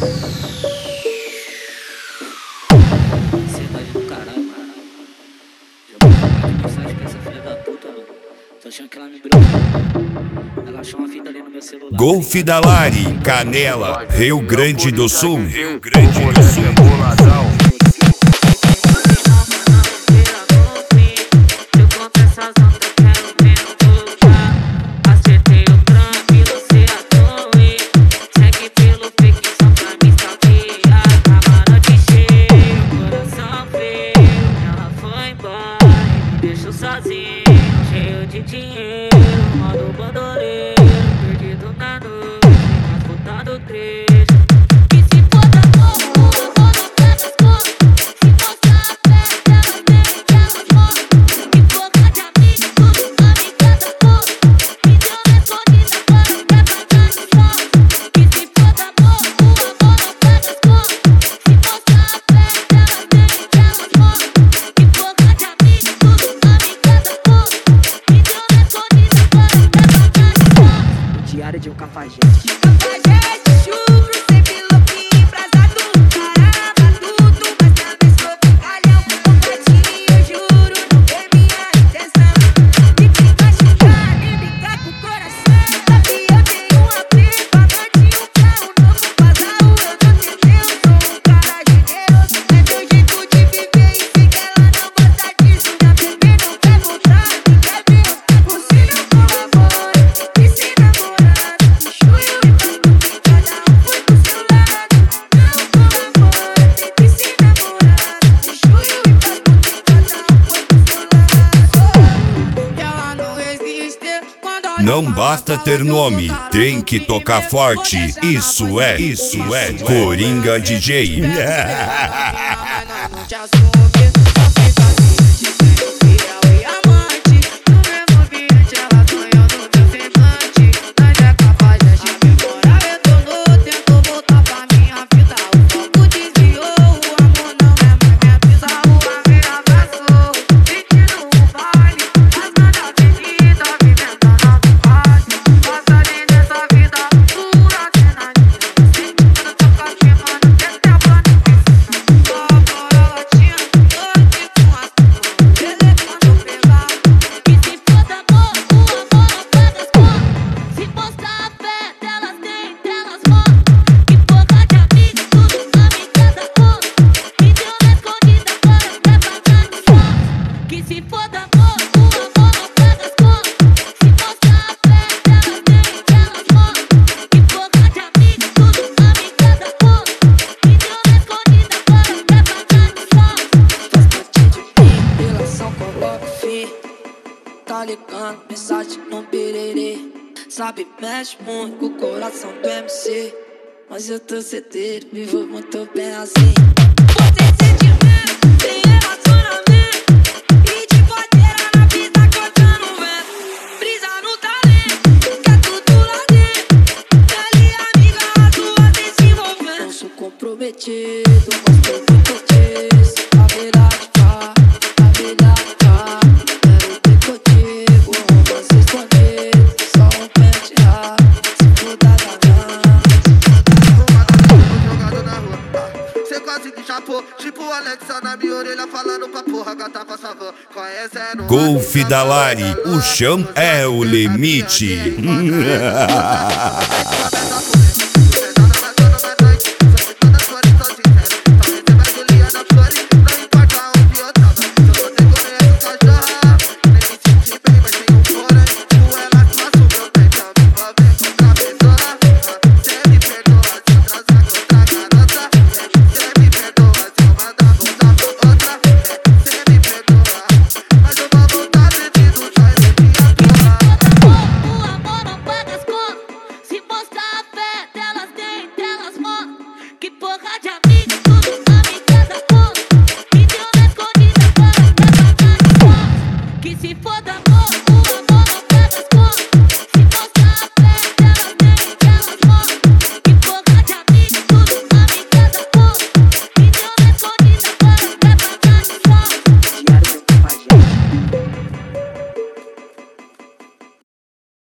Ansiedade do caralho, mano. Já vou mandar mensagem pra essa filha da puta, mano. Tô achando que ela me brigou. Ela achou uma fita ali no meu celular. Golf da Lari, Canela, Rio Grande do Sul. Rio Grande do Sul. Sozinho, cheio de dinheiro, modo bandoleiro, perdido na noite, transportado trecho. Que se foda pouco, eu vou no pé das costas. Se mostrar a fé, elas têm que elas mostram. Que boca de amigo, amiga da porra. Me deu na escondida, agora quer pagar de sorte. Que se foda pouco, eu vou no pé das costas. Se mostrar a fé, elas têm que elas mostram. Que boca de amigo, Diário de um cafajeste. cafajeste, churro, sempre louquinho, embrasado. Caramba, tudo, mas também sou calhão. Combatinho, eu juro, não é minha intenção de te machucar, nem brincar com o coração. Sabe, eu tenho uma pipa, noite, um carro novo, vazar o eu não tentei. Eu sou um cara generoso, é meu jeito de viver. E sei que ela não gosta disso. Minha bebê não quer voltar, me quer ver. Você não colabora, e se namorar. Não basta ter nome, tem que tocar forte. Isso é Coringa DJ. Tá ligando, mensagem no pererê. Sabe, mexe muito com o coração do MC. Mas eu tô certeiro, vivo muito bem assim. Você sente mesmo, tem relacionamento. E de boteira na pista cortando vento. Brisa no talento, quer tudo lá dentro. Dali amiga, as duas vem se envolvendo. Não sou comprometido, mas tô muito disso. A verdade tá, a verdade tá. Tipo Alexa na minha orelha falando pra porra, gata pra savã. Conhecendo Golf da Lari, o chão é o limite.